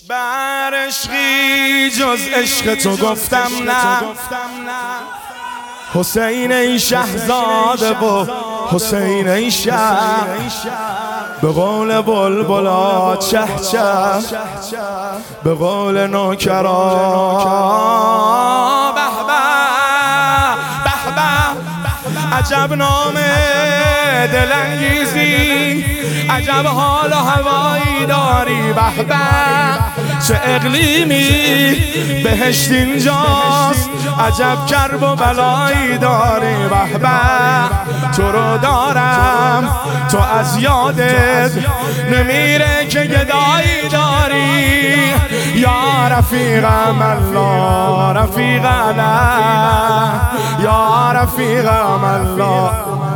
بر عشقی جز عشق تو گفتم نه. حسین ای شهزاده و حسین ای شهر، به قول بلبلا چه چه، به قول نوکرا به به به به. عجب نام دلانگیزی، عجب حال و هوایی داری، به به. چه اقلیمی بهشت اینجاست، عجب کرب و بلایی داری، به به. تو رو دارم تو از یادت نمیره که گدایی داری. یا رفیقم الله رفیقنا، یا رفیقم الله.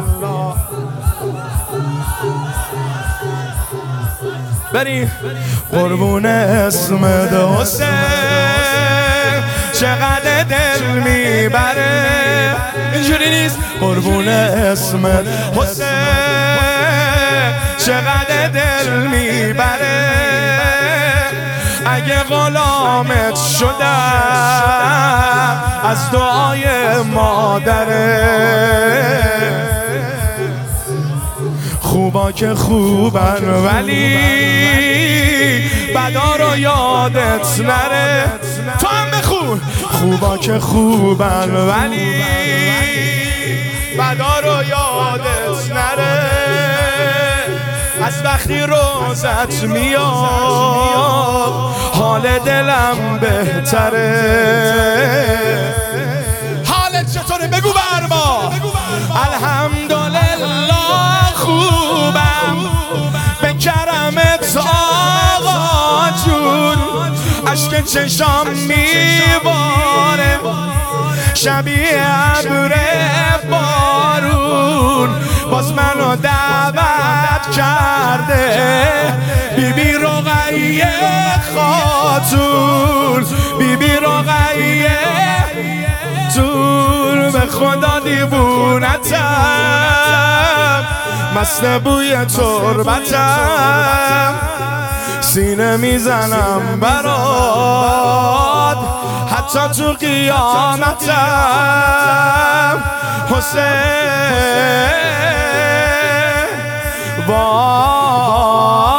بریم قربون اسمت حسین، چقدر دل میبره. اینجوری نیست. قربون اسمت حسین، چقدر دل میبره. اگه غلامت شدم از دعای مادره. خوبا که خوبن ولی بدا رو یادت نره. تو هم بخون. خوبا که خوبن ولی بدا رو یادت نره. از وقتی روزت میاد حال دلم بهتره. حالت چطوره؟ بگو بر ما. الحمدلله خوبم به کرمت آقا جون. اشک چشام میباره شبیه ابر بارون. باز منو دعوت کرده بیبی رقیه خاتون، بیبی رقیه تون. به خدا دیوونتم، مست بوی تربتم. سینه میزنم برات حتی تو قیامتم. حسین